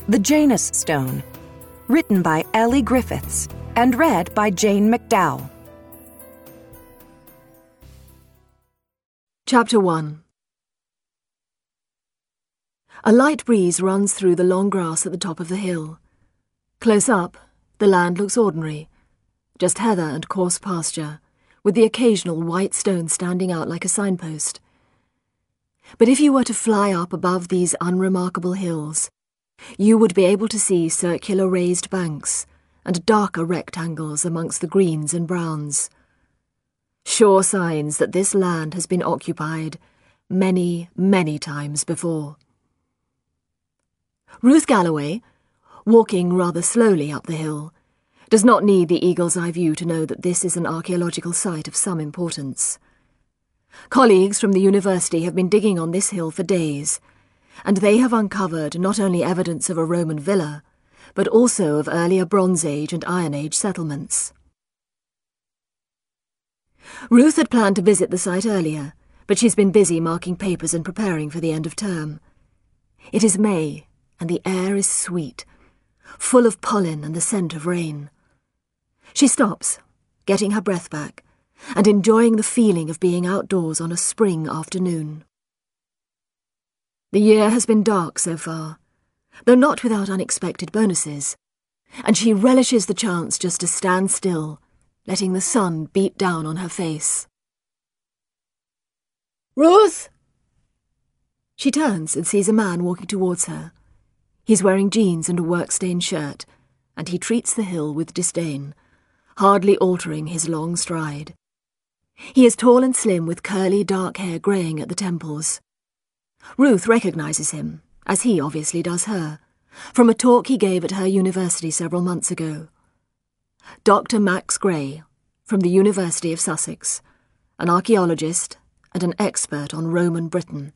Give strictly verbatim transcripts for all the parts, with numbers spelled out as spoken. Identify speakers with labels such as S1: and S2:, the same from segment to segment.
S1: The Janus Stone, written by Ellie Griffiths and read by Jane McDowell.
S2: Chapter one. A light breeze runs through the long grass at the top of the hill. Close up, the land looks ordinary, just heather and coarse pasture, with the occasional white stone standing out like a signpost. But if you were to fly up above these unremarkable hills, you would be able to see circular raised banks and darker rectangles amongst the greens and browns. Sure signs that this land has been occupied many, many times before. Ruth Galloway, walking rather slowly up the hill, does not need the eagle's eye view to know that this is an archaeological site of some importance. Colleagues from the university have been digging on this hill for days, and they have uncovered not only evidence of a Roman villa, but also of earlier Bronze Age and Iron Age settlements. Ruth had planned to visit the site earlier, but she's been busy marking papers and preparing for the end of term. It is May, and the air is sweet, full of pollen and the scent of rain. She stops, getting her breath back, and enjoying the feeling of being outdoors on a spring afternoon. The year has been dark so far, though not without unexpected bonuses, and she relishes the chance just to stand still, letting the sun beat down on her face. "Ruth!" She turns and sees a man walking towards her. He's wearing jeans and a work-stained shirt, and he treats the hill with disdain, hardly altering his long stride. He is tall and slim with curly dark hair greying at the temples. Ruth recognises him, as he obviously does her, from a talk he gave at her university several months ago. Doctor Max Gray, from the University of Sussex, an archaeologist and an expert on Roman Britain.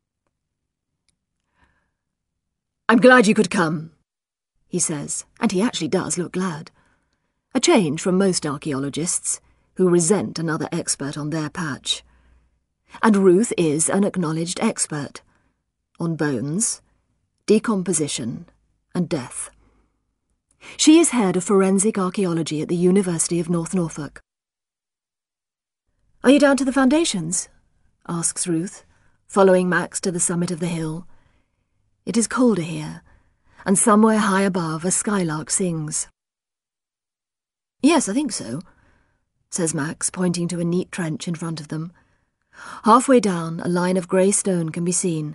S2: "I'm glad you could come," he says, and he actually does look glad. A change from most archaeologists, who resent another expert on their patch. And Ruth is an acknowledged expert on bones, decomposition, and death. She is head of forensic archaeology at the University of North Norfolk. "Are you down to the foundations?" asks Ruth, following Max to the summit of the hill. It is colder here, and somewhere high above a skylark sings. "Yes, I think so," says Max, pointing to a neat trench in front of them. Halfway down, a line of grey stone can be seen.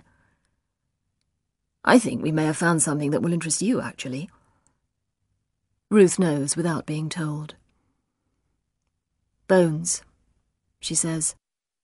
S2: "I think we may have found something that will interest you, actually." Ruth knows without being told. "Bones," she says.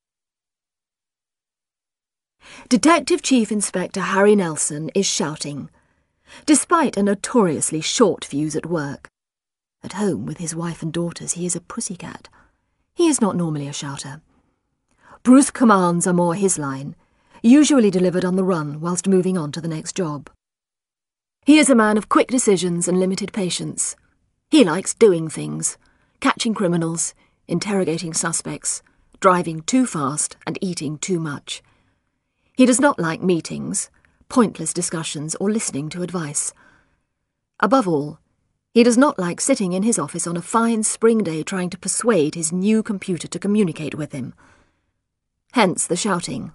S2: Detective Chief Inspector Harry Nelson is shouting, despite a notoriously short fuse at work. At home with his wife and daughters, he is a pussycat. He is not normally a shouter. Brusque commands are more his line, usually delivered on the run whilst moving on to the next job. He is a man of quick decisions and limited patience. He likes doing things, catching criminals, interrogating suspects, driving too fast and eating too much. He does not like meetings, pointless discussions, or listening to advice. Above all, he does not like sitting in his office on a fine spring day trying to persuade his new computer to communicate with him. Hence the shouting.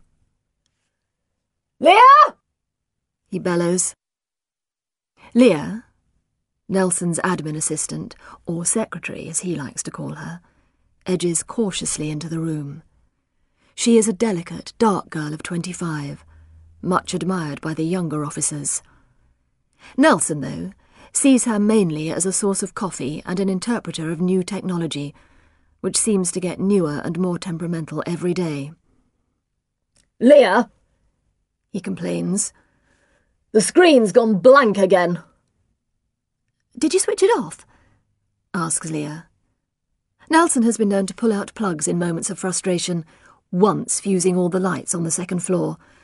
S2: "Leah!" he bellows. Leah, Nelson's admin assistant, or secretary as he likes to call her, edges cautiously into the room. She is a delicate, dark girl of twenty-five, much admired by the younger officers. Nelson, though, sees her mainly as a source of coffee and an interpreter of new technology, which seems to get newer and more temperamental every day. "Leah," he complains, "the screen's gone blank again." "Did you switch it off?" asks Leah. Nelson has been known to pull out plugs in moments of frustration, once fusing all the lights on the second floor,